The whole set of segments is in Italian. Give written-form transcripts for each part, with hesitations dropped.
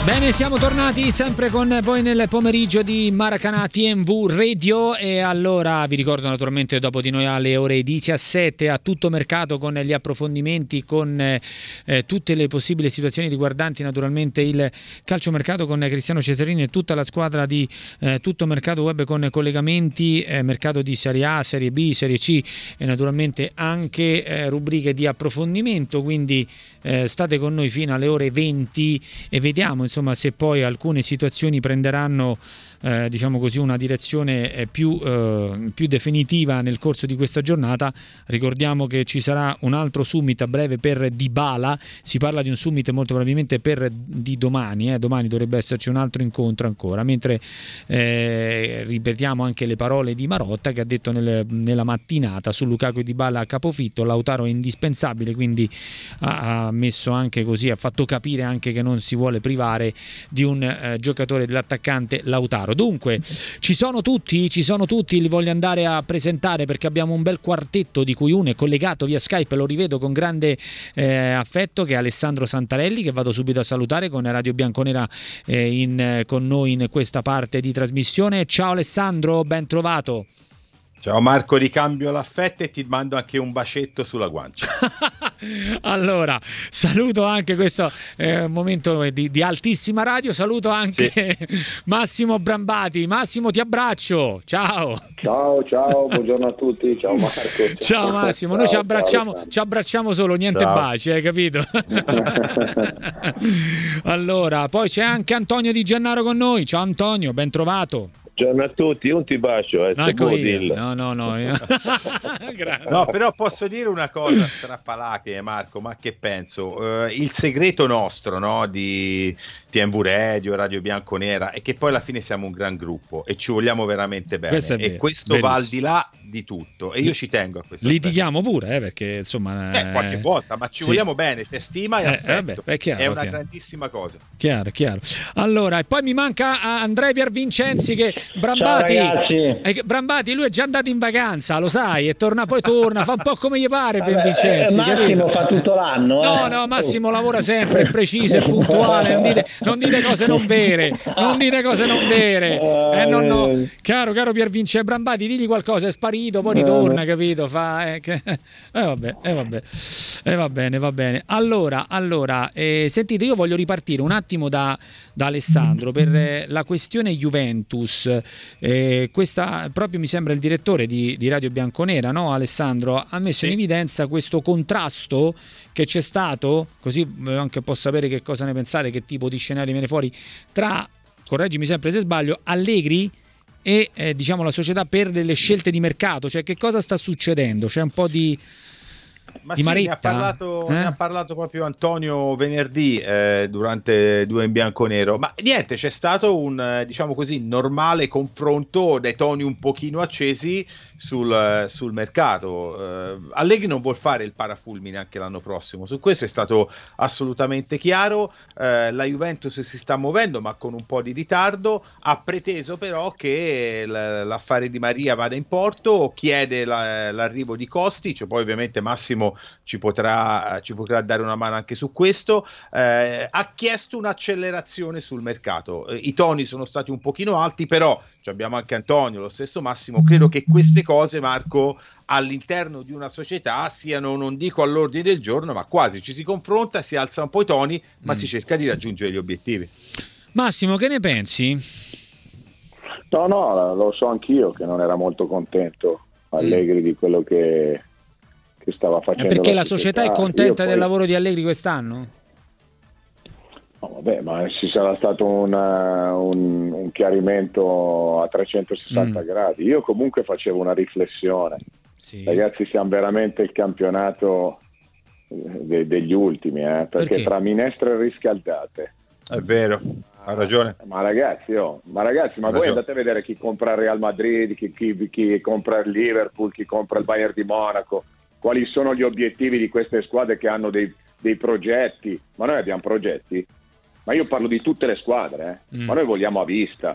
Bene, siamo tornati sempre con voi nel pomeriggio di Maracanã TNV Radio e allora vi ricordo naturalmente dopo di noi alle ore 17 a tutto mercato con gli approfondimenti, con tutte le possibili situazioni riguardanti naturalmente il calciomercato con Cristiano Cesarini e tutta la squadra di Tutto Mercato Web con collegamenti, mercato di Serie A, Serie B, Serie C e naturalmente anche rubriche di approfondimento, quindi state con noi fino alle ore 20 e vediamo insomma se poi alcune situazioni prenderanno diciamo così una direzione più definitiva nel corso di questa giornata. Ricordiamo che ci sarà un altro summit a breve per Dybala, si parla di un summit molto probabilmente di domani, domani dovrebbe esserci un altro incontro ancora, mentre ripetiamo anche le parole di Marotta che ha detto nella mattinata su Lukaku e Dybala a capofitto. Lautaro è indispensabile, quindi ha messo anche così, ha fatto capire anche che non si vuole privare di un giocatore dell'attaccante Lautaro. Dunque ci sono tutti, li voglio andare a presentare perché abbiamo un bel quartetto di cui uno è collegato via Skype, lo rivedo con grande affetto, che è Alessandro Santarelli, che vado subito a salutare con Radio Bianconera con noi in questa parte di trasmissione. Ciao Alessandro, ben trovato. Ciao Marco, ricambio l'affetto e ti mando anche un bacetto sulla guancia. Allora, saluto anche questo momento di altissima radio, saluto anche Massimo Brambati. Massimo, ti abbraccio, ciao. Ciao, buongiorno a tutti, ciao Marco. Ciao Massimo, noi ci abbracciamo solo, niente baci, hai capito? Allora, poi c'è anche Antonio Di Gennaro con noi, ciao Antonio, ben trovato. Buongiorno a tutti, un ti bacio. No, no, però posso dire una cosa strappalache, Marco, ma che penso? Il segreto nostro, no, di TNV Radio, Radio Bianconera, è che poi alla fine siamo un gran gruppo e ci vogliamo veramente bene. E questo va al di là di tutto. E io ci tengo a questo. Litighiamo pure, perché insomma... qualche volta, ma ci vogliamo bene, se stima e affetto. È una grandissima cosa. Chiaro. Allora, e poi mi manca Andrea Piervincenzi che Brambati, Brambati, lui è già andato in vacanza, lo sai, e torna, fa un po' come gli pare. Piervincenzi, Massimo fa tutto l'anno. No, Massimo lavora sempre, è preciso, è puntuale, non dite cose non vere. Caro Piervincenzi, Brambati, digli qualcosa, è sparito, poi ritorna, capito? Va bene. Allora, sentite, io voglio ripartire un attimo da Alessandro per la questione Juventus. Questa proprio mi sembra il direttore di Radio Bianconera, no Alessandro, ha messo in evidenza questo contrasto che c'è stato, così anche posso sapere che cosa ne pensate, che tipo di scenario viene fuori tra, correggimi sempre se sbaglio, Allegri e diciamo la società per delle scelte di mercato, cioè che cosa sta succedendo? C'è un po' di Maretta? Ne ha parlato proprio Antonio venerdì durante Due in Bianco Nero, ma niente, c'è stato un diciamo così normale confronto dai toni un pochino accesi sul mercato. Allegri non vuol fare il parafulmine anche l'anno prossimo, su questo è stato assolutamente chiaro. La Juventus si sta muovendo ma con un po' di ritardo, ha preteso però che l'affare di Maria vada in porto, chiede l'arrivo di Kostic, poi ovviamente Massimo ci potrà dare una mano anche su questo. Ha chiesto un'accelerazione sul mercato, i toni sono stati un pochino alti, però abbiamo anche Antonio, lo stesso Massimo, credo che queste cose, Marco, all'interno di una società siano, non dico all'ordine del giorno, ma quasi, ci si confronta, si alza un po' i toni, ma si cerca di raggiungere gli obiettivi. Massimo, che ne pensi? No, lo so anch'io che non era molto contento Allegri di quello che stava facendo. Perché la società è contenta del lavoro di Allegri quest'anno? No, vabbè, ma ci sarà stato un chiarimento a 360 gradi. Io comunque facevo una riflessione. Sì. Ragazzi, siamo veramente il campionato degli ultimi, perché tra minestre e riscaldate. È vero, ha ragione. Ma ragazzi, voi andate a vedere chi compra il Real Madrid, chi compra il Liverpool, chi compra il Bayern di Monaco. Quali sono gli obiettivi di queste squadre che hanno dei progetti? Ma noi abbiamo progetti? Ma io parlo di tutte le squadre, ma noi vogliamo a vista.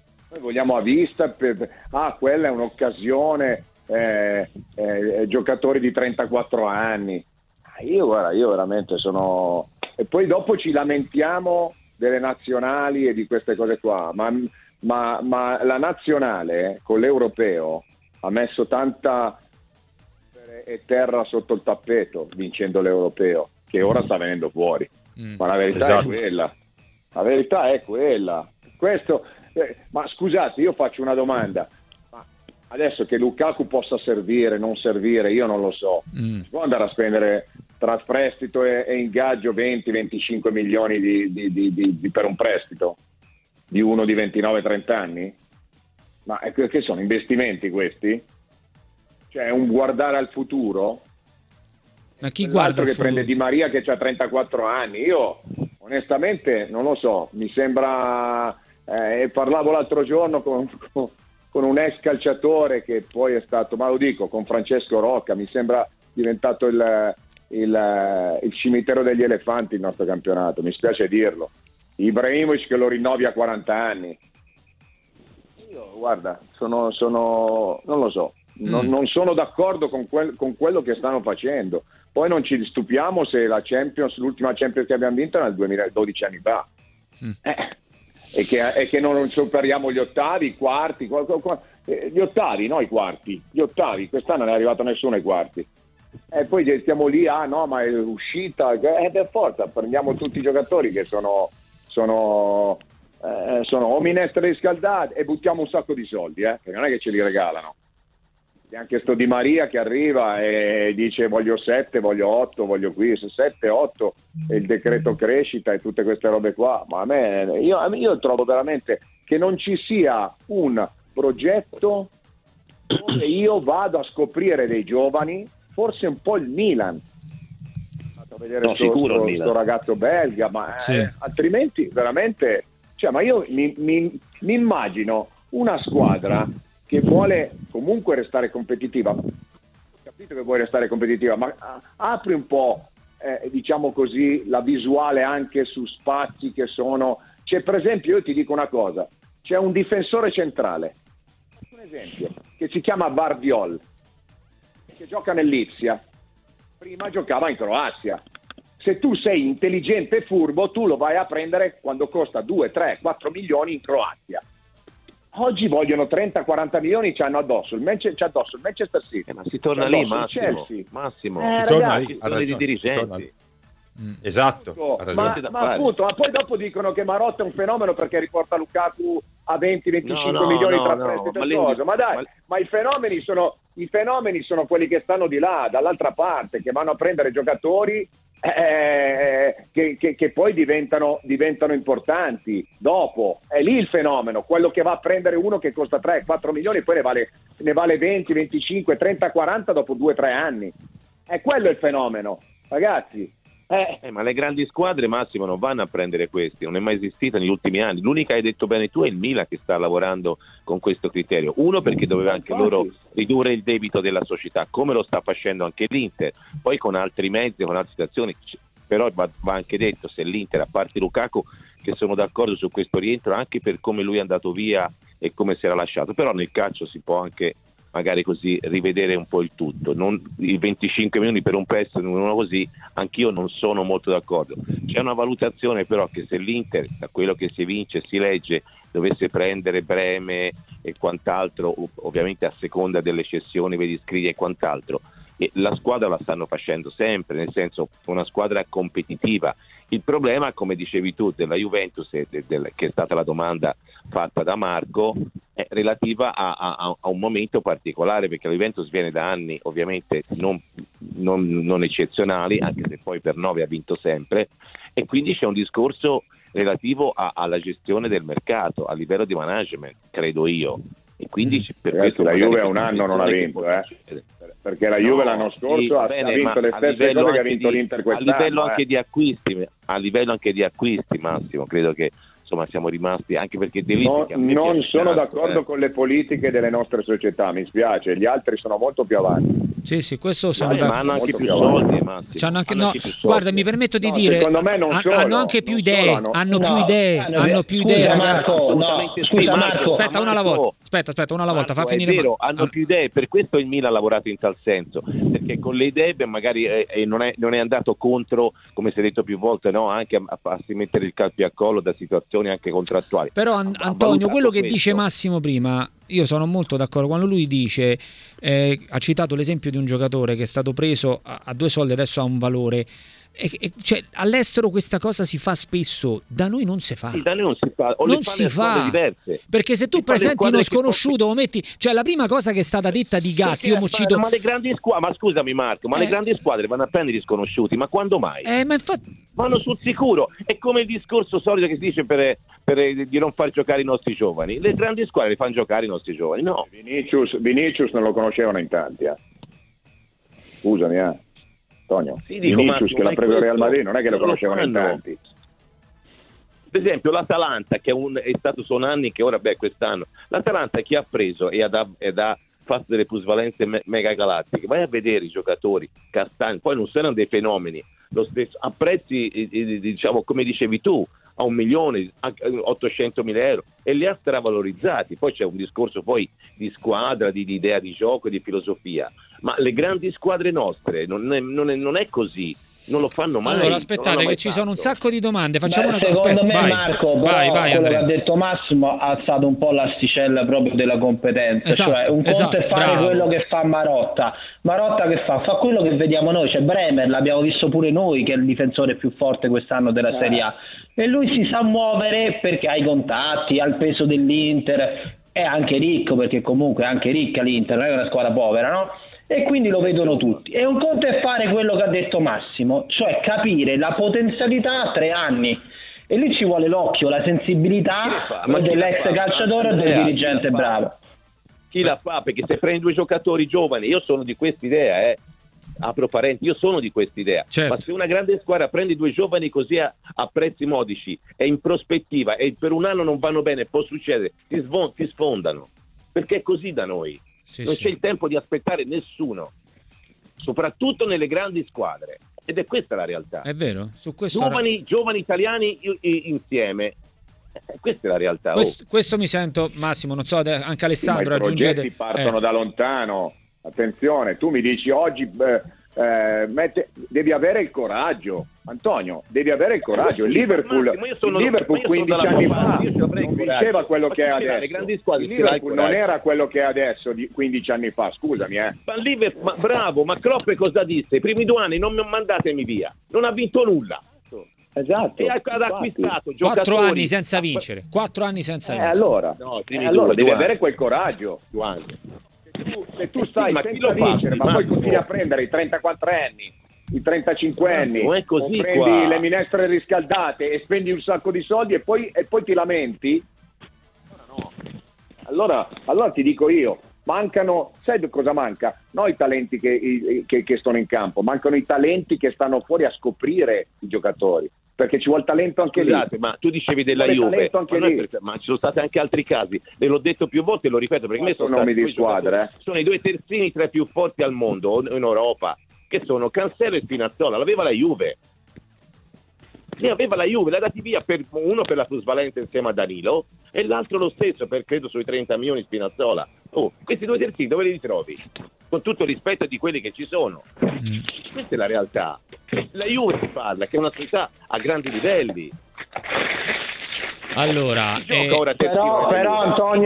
Quella è un'occasione, giocatori di 34 anni. Io veramente sono... E poi dopo ci lamentiamo delle nazionali e di queste cose qua, ma la nazionale con l'europeo ha messo tanta terra sotto il tappeto vincendo l'europeo, che ora sta venendo fuori. Ma la verità è quella. La verità è quella. Questo, ma scusate, io faccio una domanda. Ma adesso che Lukaku possa servire, non servire, io non lo so. Si può andare a spendere tra prestito e ingaggio 20-25 milioni per un prestito di uno di 29-30 anni? Ma che sono investimenti questi? Cioè un guardare al futuro? Ma chi guarda che prende Di Maria che ha 34 anni? Io onestamente non lo so, mi sembra parlavo l'altro giorno con un ex calciatore che poi è stato, ma lo dico, con Francesco Rocca, mi sembra diventato il cimitero degli elefanti il nostro campionato, mi spiace dirlo. Ibrahimovic che lo rinnovi a 40 anni. Io guarda, sono non lo so. Non sono d'accordo con quello che stanno facendo. Poi non ci stupiamo se l'ultima Champions che abbiamo vinto nel 2012 anni fa, e che non superiamo gli ottavi, i quarti, gli ottavi, no i quarti, gli ottavi. Quest'anno non è arrivato nessuno ai quarti. E poi stiamo lì, no, ma è uscita. Per forza, prendiamo tutti i giocatori che sono o minestre riscaldate e buttiamo un sacco di soldi, che non è che ce li regalano. C'è anche sto Di Maria che arriva e dice voglio 7, voglio 8, voglio qui 7, 8 e il decreto crescita e tutte queste robe qua. Ma io trovo veramente che non ci sia un progetto dove io vado a scoprire dei giovani, forse un po' il Milan. Vado a vedere sto ragazzo belga, ma altrimenti veramente, cioè, ma io mi immagino una squadra che vuole comunque restare competitiva. Ho capito che vuoi restare competitiva, ma apri un po', diciamo così, la visuale anche su spazi che sono. C'è, per esempio, io ti dico una cosa, c'è un difensore centrale, un esempio, che si chiama Bardiol, che gioca nell'Ipsia, prima giocava in Croazia. Se tu sei intelligente e furbo, tu lo vai a prendere quando costa 2, 3, 4 milioni in Croazia. Oggi vogliono 30-40 milioni, c'hanno addosso il Manchester City. Ma si torna lì, Massimo. Si torna lì di dirigenti. Esatto. Ma appunto, ma poi dopo dicono che Marotta è un fenomeno perché riporta Lukaku a 20-25 milioni tra prestito e cosa. Ma dai, ma i fenomeni sono quelli che stanno di là, dall'altra parte, che vanno a prendere giocatori che poi diventano importanti dopo. È lì il fenomeno, quello che va a prendere uno che costa 3-4 milioni e poi ne vale 20, 25, 30, 40 dopo 2-3 anni. È quello il fenomeno, ragazzi. Ma le grandi squadre, Massimo, non vanno a prendere questi, non è mai esistita negli ultimi anni. L'unica, hai detto bene tu, è il Milan che sta lavorando con questo criterio. Uno, perché doveva anche loro ridurre il debito della società, come lo sta facendo anche l'Inter, poi con altri mezzi, con altre situazioni. Però va anche detto, se l'Inter, a parte Lukaku, che sono d'accordo su questo rientro anche per come lui è andato via e come si era lasciato, però nel calcio si può anche magari così rivedere un po' il tutto. I 25 milioni per un prestito, uno così, anch'io non sono molto d'accordo. C'è una valutazione però che se l'Inter, da quello che si vince, si legge, dovesse prendere Breme e quant'altro, ovviamente a seconda delle cessioni, vedi Scriglia e quant'altro, e la squadra la stanno facendo sempre, nel senso una squadra competitiva. Il problema, come dicevi tu, della Juventus, che è stata la domanda fatta da Marco, è relativa a un momento particolare, perché la Juventus viene da anni ovviamente non eccezionali, anche se poi per 9 ha vinto sempre, e quindi c'è un discorso relativo alla gestione del mercato, a livello di management, credo io. E quindi per questo la Juve a un anno non ha vinto, perché la Juve l'anno scorso ha vinto le stesse cose che ha vinto l'Inter quest'anno. A livello anche di acquisti, Massimo, credo che insomma siamo rimasti, anche perché non sono d'accordo con le politiche delle nostre società, mi spiace, gli altri sono molto più avanti. Sì, questo sono ma hanno anche più soldi, Massimo. Guarda, mi permetto di dire, secondo me hanno anche più idee, hanno più idee, Marco, ragazzi. Scusa Marco, aspetta, una alla volta. Aspetta, una alla volta, fa finire. È vero, hanno più idee, per questo il Milan ha lavorato in tal senso, perché con le idee magari non è andato contro, come si è detto più volte, no? Anche a farsi mettere il calpi a collo da situazioni anche contrattuali. Però Antonio, quello che dice Massimo prima, io sono molto d'accordo quando lui dice, ha citato l'esempio di un giocatore che è stato preso a 2 soldi, adesso ha un valore. Cioè, all'estero questa cosa si fa spesso, da noi non si fa. Sì, da noi non si fa, o non le si fa diverse. Perché se tu presenti uno sconosciuto, metti, cioè la prima cosa che è stata detta di Gatti, ma le grandi squadre, ma scusami Marco, ma le grandi squadre vanno a prendere gli sconosciuti, ma quando mai? Ma infatti vanno sul sicuro, è come il discorso solito che si dice per di non far giocare i nostri giovani. Le grandi squadre fanno giocare i nostri giovani, no? Vinicius non lo conoscevano in tanti, scusami, Antonio, sì, dico, Vinicius che l'ha preso il Real Madrid non è che lo conoscevano in tanti. Per esempio l'Atalanta, che è stato sono anni che ora, quest'anno, l'Atalanta chi ha preso e ha fatto delle plusvalenze mega galattiche, vai a vedere i giocatori castani, poi non sono dei fenomeni, lo stesso, a prezzi diciamo come dicevi tu, a 1 milione, a 800.000 euro, e li ha stravalorizzati. Poi c'è un discorso poi di squadra, di idea di gioco, di filosofia, ma le grandi squadre nostre non è così, non lo fanno mai. Allora aspettate che ci sono un sacco di domande, facciamo una cosa. Secondo me Marco, vai, quello Andrea. che ha detto Massimo ha alzato un po' l'asticella proprio della competenza, cioè un conto è fare quello che fa Marotta che fa quello che vediamo noi, cioè Bremer l'abbiamo visto pure noi che è il difensore più forte quest'anno della Serie A, e lui si sa muovere perché ha i contatti, ha il peso dell'Inter, è anche ricco, perché comunque è anche ricca l'Inter, non è una squadra povera, no? E quindi lo vedono tutti. E un conto è fare quello che ha detto Massimo, cioè capire la potenzialità a 3 anni. E lì ci vuole l'occhio, la sensibilità dell'ex calciatore e del dirigente bravo. Chi la fa? Perché se prendi 2 giocatori giovani, io sono di quest'idea, apro parenti, io sono di quest'idea, certo. Ma se una grande squadra prendi 2 giovani così a prezzi modici e in prospettiva e per un anno non vanno bene, può succedere, ti sfondano, perché è così da noi. Non c'è il tempo di aspettare nessuno, soprattutto nelle grandi squadre, ed è questa la realtà. È vero, su questo giovani italiani insieme, questa è la realtà. Questo mi sento, Massimo, non so, anche Alessandro ma i progetti partono da lontano. Attenzione, tu mi dici oggi devi avere il coraggio, Antonio, devi avere il coraggio. Il Liverpool 15 anni fa non vinceva quello che è adesso. Le grandi squadre, il Liverpool non era quello che è adesso di 15 anni fa, scusami. Ma bravo, ma Klopp cosa disse? I primi 2 anni non mandatemi via, non ha vinto nulla. Esatto. E ha acquistato 4 anni senza vincere. 4 anni senza vincere. Allora devi avere quel coraggio. Se tu stai senza vincere, ma poi continui a prendere i 34 anni, i 35 anni, non è così, prendi qua le minestre riscaldate e spendi un sacco di soldi e poi ti lamenti? Allora ti dico io, mancano, sai cosa manca? Non i talenti che stanno in campo, mancano i talenti che stanno fuori a scoprire i giocatori, perché ci vuole talento anche lì. Ma tu dicevi della Juve, ma ci sono stati anche altri casi, e l'ho detto più volte e lo ripeto, perché me sono nomi di squadra, sono i 2 terzini tra i più forti al mondo in Europa, che sono Cancelo e Spinazzola. L'aveva la Juve, l'ha dati via, uno per la plusvalenza insieme a Danilo e l'altro lo stesso per credo sui 30 milioni Spinazzola. Questi 2 terzini dove li trovi? Con tutto il rispetto di quelli che ci sono. Questa è la realtà. La Juve si parla che è una società a grandi livelli. Allora, però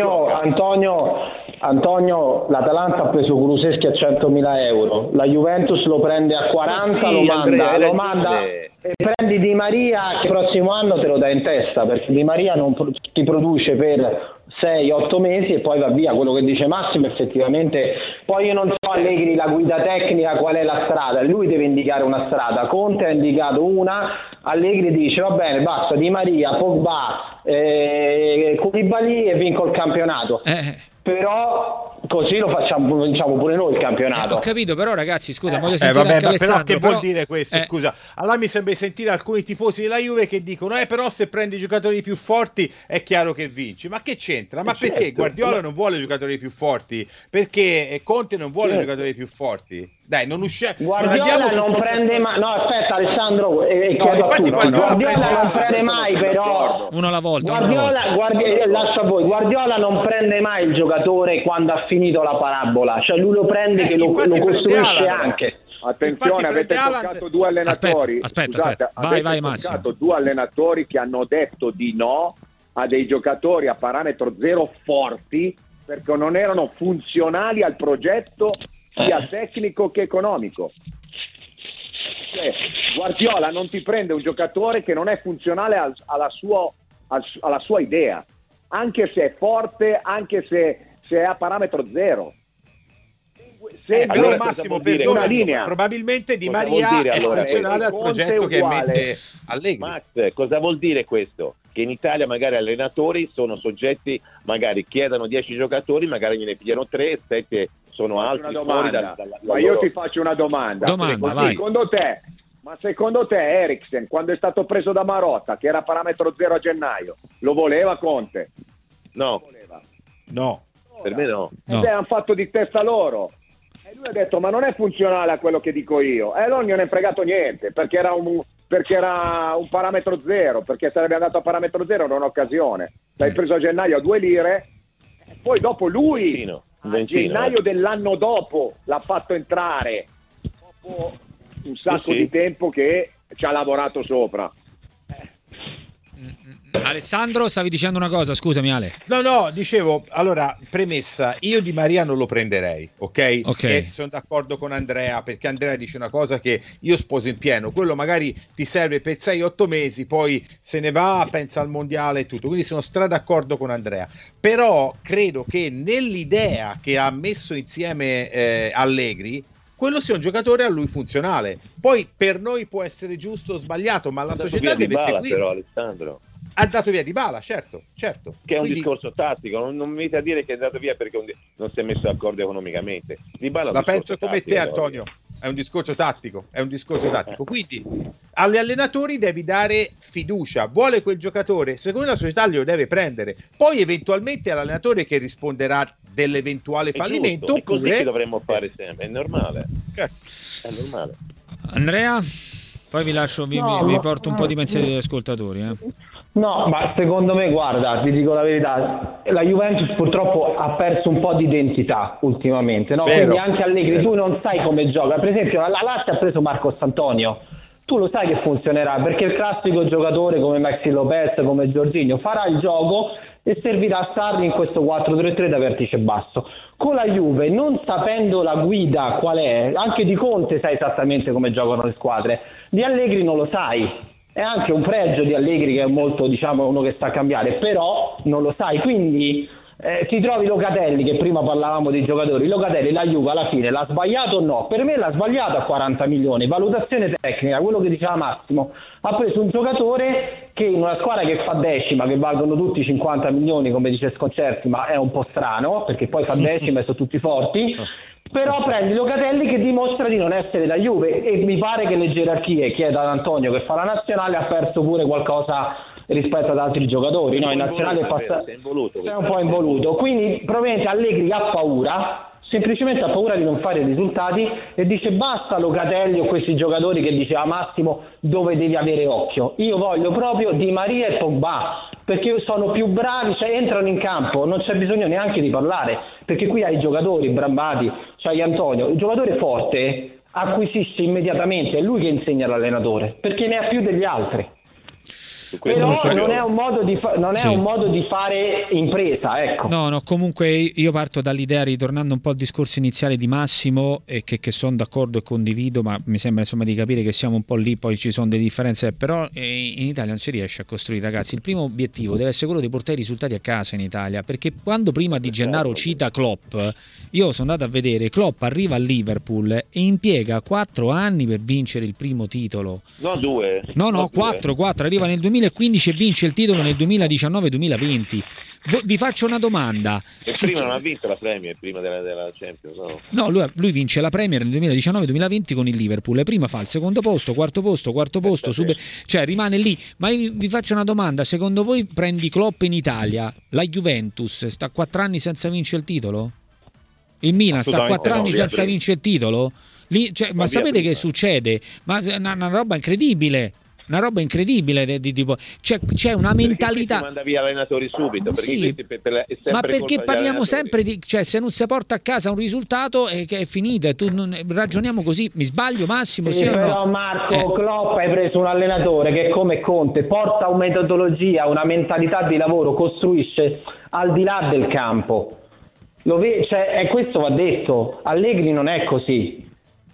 Antonio, l'Atalanta ha preso Kulusevski a 100.000 euro, la Juventus lo prende a 40, lo manda e prendi Di Maria, che il prossimo anno te lo dai in testa, perché Di Maria non ti produce per 6-8 mesi e poi va via. Quello che dice Massimo effettivamente, poi io non so Allegri la guida tecnica qual è la strada, lui deve indicare una strada, Conte ha indicato una, Allegri dice va bene, basta Di Maria, Pogba, Koulibaly e vinco il campionato. Però così lo vinciamo pure noi il campionato. Ho capito, però ragazzi, scusa, voglio sentire anche Alessandro. Però che vuol dire questo? Scusa, allora mi sembra sentire alcuni tifosi della Juve che dicono però se prendi i giocatori più forti è chiaro che vinci. Ma che c'entra? Ma perché Guardiola non vuole giocatori più forti? Perché Conte non vuole giocatori più forti? Dai, non usciamo. Guardiola non prende mai. No, aspetta, Alessandro, chiedo a tutti. Guardiola non prende mai, però. Uno alla volta. Lascio a voi. Guardiola non prende mai il giocatore quando ha finito la parabola, cioè lui lo prende che lo costruisce anche. Attenzione, avete toccato due allenatori. Aspetta. Vai Massimo. Toccato due allenatori che hanno detto di no a dei giocatori a parametro zero forti perché non erano funzionali al progetto sia tecnico che economico. Cioè, Guardiola non ti prende un giocatore che non è funzionale alla sua idea, anche se è forte, anche se è a parametro zero. Allora, Massimo, perdona, probabilmente Di Maria è funzionale al progetto che mette Allegri. Max, cosa vuol dire questo? Che in Italia magari allenatori sono soggetti, magari chiedono 10 giocatori, magari gliene pigliano 3, 7 sono altri fuori ma io ti faccio una domanda. Secondo te Eriksen, quando è stato preso da Marotta, che era parametro 0 a gennaio, lo voleva Conte? No. Per me no. Hanno fatto di testa loro. E lui ha detto ma non è funzionale a quello che dico io. E non gliene è fregato niente, perché era un parametro 0, perché sarebbe andato a parametro 0 in un'occasione. L'hai preso a gennaio a 2 lire, e poi dopo lui a gennaio dell'anno dopo l'ha fatto entrare, dopo un sacco di tempo che ci ha lavorato sopra. Alessandro, stavi dicendo una cosa, scusami Ale. No, dicevo, allora, premessa, io Di Maria non lo prenderei, ok? E sono d'accordo con Andrea, perché Andrea dice una cosa che io sposo in pieno, quello magari ti serve per 6-8 mesi, poi se ne va, pensa al mondiale e tutto, quindi sono d'accordo con Andrea, però credo che nell'idea che ha messo insieme Allegri, quello sia un giocatore a lui funzionale. Poi per noi può essere giusto o sbagliato, ma la società deve seguire. Però Alessandro ha dato via Dybala, certo. Che è un discorso tattico, non mi venite a dire che è andato via perché non si è messo d'accordo economicamente. Dybala la penso come te, Antonio. È un discorso tattico. Quindi agli allenatori devi dare fiducia. Vuole quel giocatore, secondo la società glielo deve prendere. Poi eventualmente è l'allenatore che risponderà dell'eventuale fallimento. È così che dovremmo fare sempre, è normale. Certo. È normale. Andrea, poi vi lascio, vi porto un po' di pensieri degli ascoltatori. No, ma secondo me, guarda, ti dico la verità, la Juventus purtroppo ha perso un po' di identità ultimamente, no? Quindi anche Allegri, tu non sai come gioca. Per esempio la Lazio ha preso Marcos Antonio, tu lo sai che funzionerà, perché il classico giocatore come Maxi Lopez, come Jorginho, farà il gioco e servirà a Sarri in questo 4-3-3 da vertice basso. Con la Juve, non sapendo la guida qual è, anche di Conte sai esattamente come giocano le squadre, di Allegri non lo sai. È anche un pregio di Allegri, che è molto, diciamo, uno che sta a cambiare, però non lo sai, quindi ti trovi Locatelli, che prima parlavamo dei giocatori. Locatelli, la Juve alla fine l'ha sbagliato o no? Per me l'ha sbagliato a 40 milioni, valutazione tecnica, quello che diceva Massimo, ha preso un giocatore che in una squadra che fa decima, che valgono tutti 50 milioni come dice Sconcerti, ma è un po' strano perché poi fa decima e sono tutti forti. Però prendi Locatelli che dimostra di non essere da Juve, e mi pare che le gerarchie, chiedo ad Antonio che fa la nazionale, ha perso pure qualcosa rispetto ad altri giocatori, no? In nazionale è un po' involuto, quindi probabilmente Allegri ha paura, semplicemente ha paura di non fare risultati, e dice basta Locatelli o questi giocatori che diceva Massimo dove devi avere occhio, io voglio proprio Di Maria e Pogba, perché sono più bravi, cioè entrano in campo, non c'è bisogno neanche di parlare, perché qui hai giocatori brambati, c'hai Antonio, un giocatore forte acquisisce immediatamente, è lui che insegna all'allenatore, perché ne ha più degli altri. Però non è un modo di fare impresa, ecco. No, comunque io parto dall'idea, ritornando un po' al discorso iniziale di Massimo, e che sono d'accordo e condivido, ma mi sembra insomma di capire che siamo un po' lì, poi ci sono delle differenze, però in Italia non si riesce a costruire, ragazzi. Il primo obiettivo deve essere quello di portare i risultati a casa in Italia, perché quando prima Di Gennaro cita Klopp, io sono andato a vedere, Klopp arriva a Liverpool e impiega 4 anni per vincere il primo titolo. No, 2. No, 4, arriva nel 2015 e vince il titolo nel 2019-2020. Vi faccio una domanda. E prima non ha vinto la Premier, prima della Champions, no? No, lui vince la Premier nel 2019-2020 con il Liverpool, e prima fa il secondo posto, quarto posto, cioè rimane lì. Ma io vi faccio una domanda, secondo voi prendi Klopp in Italia, la Juventus sta 4 anni senza vincere il titolo? Il Milan sta 4 anni senza vincere il titolo? Lì, cioè, ma sapete che succede? Ma una roba incredibile. Una roba incredibile di tipo, c'è una mentalità. Si manda via allenatori subito, perché ma perché parliamo sempre di, cioè, se non si porta a casa un risultato che è finita, ragioniamo così. Mi sbaglio, Massimo? Sì, però no? Marco, Klopp hai preso un allenatore che come Conte porta una metodologia, una mentalità di lavoro, costruisce al di là del campo. Cioè, questo va detto. Allegri non è così.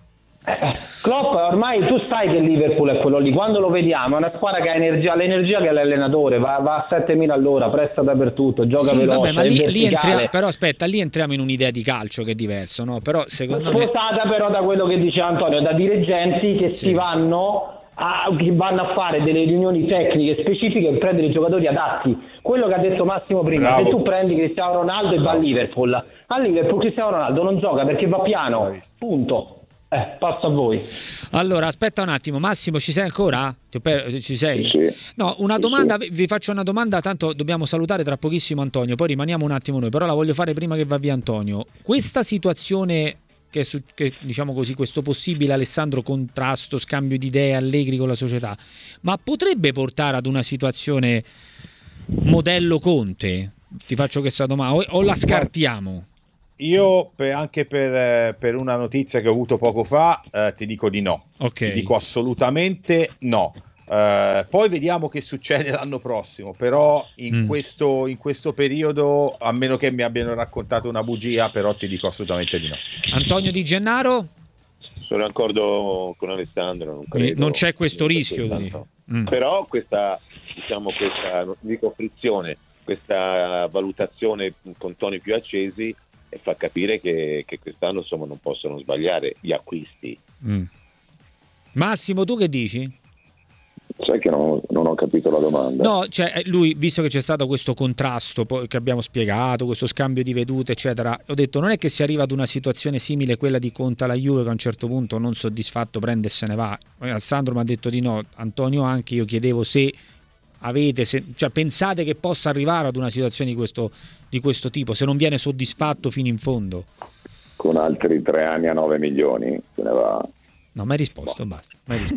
Klopp, ormai tu sai che il Liverpool è quello lì, quando lo vediamo è una squadra che ha l'energia che ha l'allenatore, va a 7.000 all'ora, presta dappertutto, gioca veloce, vabbè, ma lì però aspetta, lì entriamo in un'idea di calcio che è diverso, no? Però secondo me sposata però da quello che diceva Antonio, da dirigenti che si vanno a fare delle riunioni tecniche specifiche per prendere i giocatori adatti. Quello che ha detto Massimo prima, se tu prendi Cristiano Ronaldo e va al Liverpool Cristiano Ronaldo non gioca perché va piano, punto. Passo a voi. Allora, aspetta un attimo, Massimo, ci sei ancora? Ci sei? Sì. No, una domanda, vi faccio una domanda, tanto dobbiamo salutare tra pochissimo Antonio, poi rimaniamo un attimo noi, però la voglio fare prima che va via Antonio. Questa situazione che diciamo così, questo possibile Alessandro contrasto, scambio di idee, Allegri con la società, ma potrebbe portare ad una situazione modello Conte? Ti faccio questa domanda, o la scartiamo? Io anche per una notizia che ho avuto poco fa ti dico di no. Okay. Ti dico assolutamente no. Poi vediamo che succede l'anno prossimo, però in questo periodo, a meno che mi abbiano raccontato una bugia, però ti dico assolutamente di no. Antonio Di Gennaro? Sono d'accordo con Alessandro, non c'è questo rischio però questa dico frizione, questa valutazione con toni più accesi fa capire che quest'anno insomma non possono sbagliare gli acquisti. Massimo, tu che dici? Sai che non ho capito la domanda. No, cioè lui, visto che c'è stato questo contrasto poi, che abbiamo spiegato, questo scambio di vedute eccetera, ho detto non è che si arriva ad una situazione simile a quella di Conte alla Juve, che a un certo punto non soddisfatto prende e se ne va. Alessandro mi ha detto di no, Antonio anche, io chiedevo se cioè pensate che possa arrivare ad una situazione di questo tipo, se non viene soddisfatto fino in fondo. Con altri 3 anni a 9 milioni se ne va. No, mi hai risposto, basta,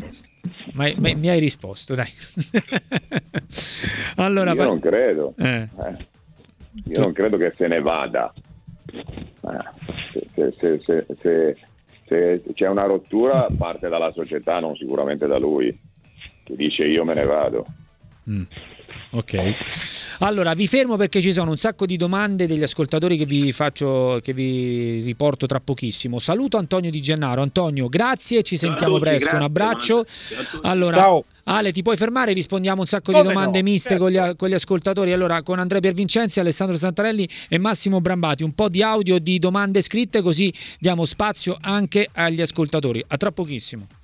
mi hai risposto, dai. Allora, io non credo. Io non credo che se ne vada. Se c'è una rottura parte dalla società, non sicuramente da lui, che dice io me ne vado. Ok, allora vi fermo perché ci sono un sacco di domande degli ascoltatori che vi riporto tra pochissimo. Saluto Antonio Di Gennaro. Antonio, grazie, ci sentiamo presto, grazie, un abbraccio. Allora, ciao. Ale, ti puoi fermare? Rispondiamo un sacco di domande miste certo. con gli ascoltatori. Allora, con Andrea Piervincenzi, Alessandro Santarelli e Massimo Brambati, un po' di audio, di domande scritte, così diamo spazio anche agli ascoltatori. A tra pochissimo.